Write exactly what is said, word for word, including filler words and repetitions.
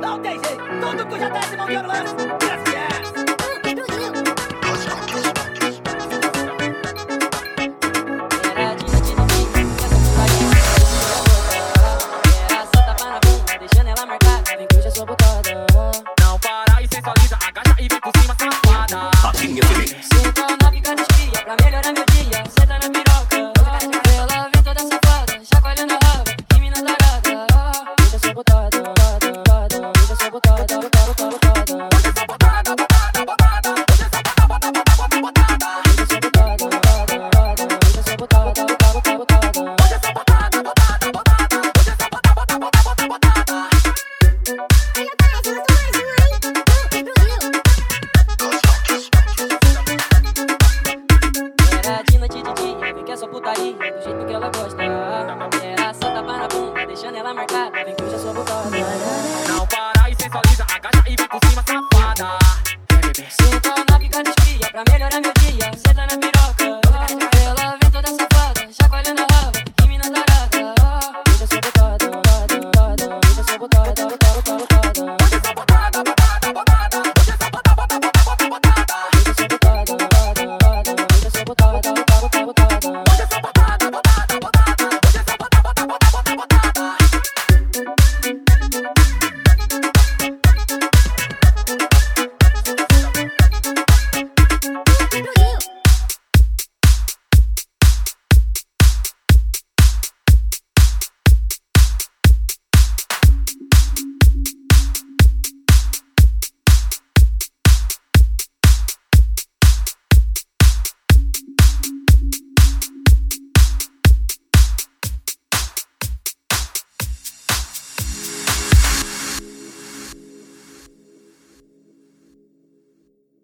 Não tem jeito, tudo que já desce, mão de ouro lance. Não para e sensualiza, agacha e vem por cima, safada. Rafinha Feliz. Senta na pica de espia pra melhorar meu dia. Senta na piroca, ela vem toda safada, chacoalhando a raba, que mina tarada. Hoje eu sou botada, botada, botada. Hoje eu sou botada, botada, botada. Hoje eu sou botada, botada, botada. Hoje eu sou botada, botada, botada. Hoje eu sou botada, botada, botada. Hoje eu sou botada, botada, botada. Hoje eu sou botada, botada, botada. Hoje eu sou botada, botada, botada. Era de noite e de dia, vem que é só putaria, do jeito que ela gosta. Era só tapa na bunda, deixando ela marcada, vem que hoje eu sou botada. Não para e sensualiza,